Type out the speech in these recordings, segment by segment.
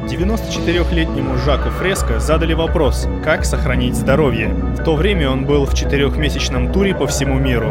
94-летнему Жаку Фреско задали вопрос, как сохранить здоровье. В то время он был в 4-месячном туре по всему миру.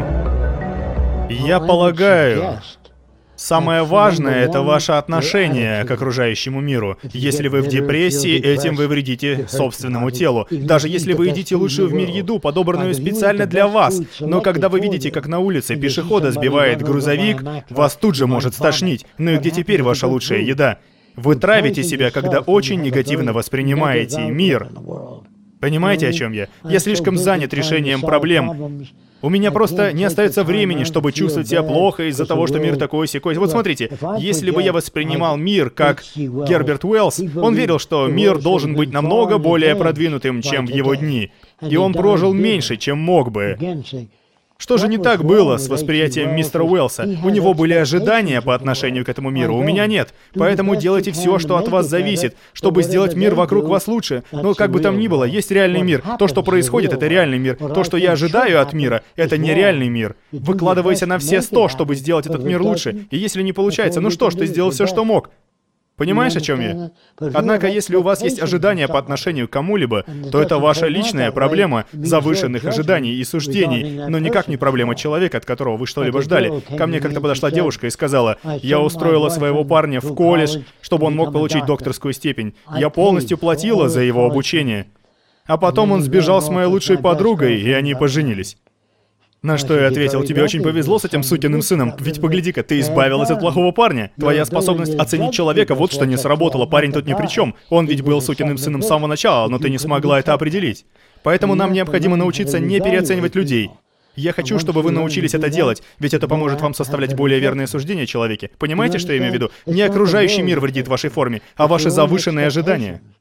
Я полагаю, самое важное — это ваше отношение к окружающему миру. Если вы в депрессии, этим вы вредите собственному телу. Даже если вы едите лучшую в мире еду, подобранную специально для вас, но когда вы видите, как на улице пешехода сбивает грузовик, вас тут же может стошнить. Ну и где теперь ваша лучшая еда? Вы травите себя, когда очень негативно воспринимаете мир. Понимаете, о чем я? Я слишком занят решением проблем. У меня просто не остается времени, чтобы чувствовать себя плохо из-за того, что мир такой-сякой. Вот смотрите, если бы я воспринимал мир как Герберт Уэллс, он верил, что мир должен быть намного более продвинутым, чем в его дни. И он прожил меньше, чем мог бы. Что же не так было с восприятием мистера Уэллса? У него были ожидания по отношению к этому миру, у меня нет. Поэтому делайте все, что от вас зависит, чтобы сделать мир вокруг вас лучше. Но как бы там ни было, есть реальный мир. То, что происходит, это реальный мир. То, что я ожидаю от мира, это нереальный мир. Выкладывайся на все 100, чтобы сделать этот мир лучше. И если не получается, ну что ж, ты сделал все, что мог. Понимаешь, о чем я? Однако, если у вас есть ожидания по отношению к кому-либо, то это ваша личная проблема завышенных ожиданий и суждений, но никак не проблема человека, от которого вы что-либо ждали. Ко мне как-то подошла девушка и сказала: «Я устроила своего парня в колледж, чтобы он мог получить докторскую степень. Я полностью платила за его обучение. А потом он сбежал с моей лучшей подругой, и они поженились». На что я ответил: «Тебе очень повезло с этим сукиным сыном, ведь погляди-ка, ты избавилась от плохого парня. Твоя способность оценить человека, вот что не сработало, парень тут ни при чем. Он ведь был сукиным сыном с самого начала, но ты не смогла это определить. Поэтому нам необходимо научиться не переоценивать людей. Я хочу, чтобы вы научились это делать, ведь это поможет вам составлять более верные суждения о человеке. Понимаете, что я имею в виду? Не окружающий мир вредит вашей форме, а ваши завышенные ожидания».